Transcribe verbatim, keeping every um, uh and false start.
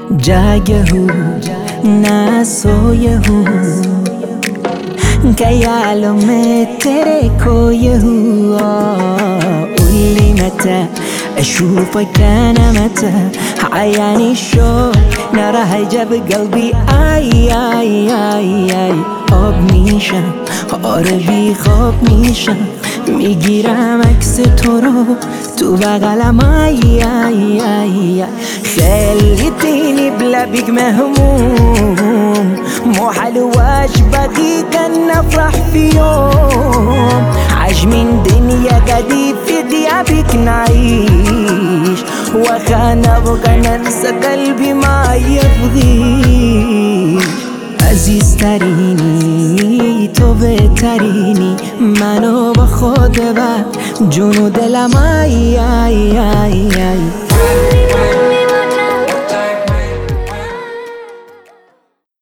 جاگه ना सोए हूँ ख्यालों में तेरे खोए हुआ قولي متى أشوفك أنا متى عياني الشوق ناره جاب قلبي آي آي آي آي آب میشم آره خواب میشم میگیرم عکس تو رو تو بغلم آی آی آی خليتيني بلبك مهموم مو حلواش بقيت ان افرح في يوم عجمين دنيا قدي في غيابك نعيش وخانا ابغى ننسى قلبي ما يبغيش عزیز ترینی تو بهترینی منو با خود بر جون و دلم آی آی آی آی